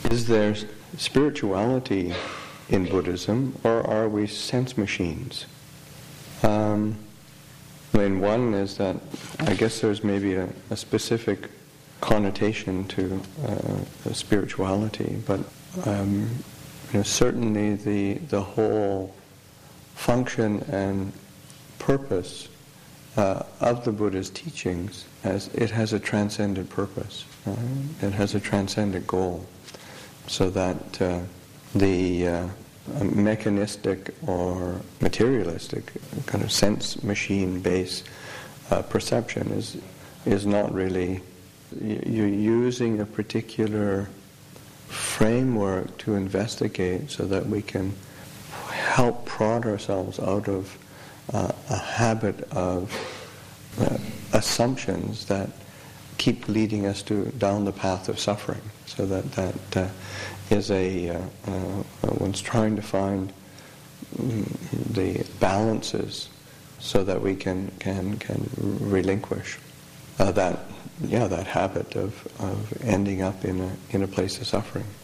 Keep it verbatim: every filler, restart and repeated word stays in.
is there spirituality in Buddhism, or are we sense machines? Um, I mean, one is that I guess there's maybe a, a specific connotation to uh, spirituality, but um, you know, certainly the the whole function and purpose uh, of the Buddha's teachings, as it has a transcendent purpose. Uh, it has a transcendent goal, so that uh, the uh, mechanistic or materialistic kind of sense machine-based uh, perception is is not really. You're using a particular framework to investigate so that we can help prod ourselves out of uh, a habit of uh, assumptions that keep leading us to down the path of suffering. So that that uh, is a uh, uh, one's trying to find the balances so that we can can can relinquish uh, that yeah that habit of of ending up in a in a place of suffering.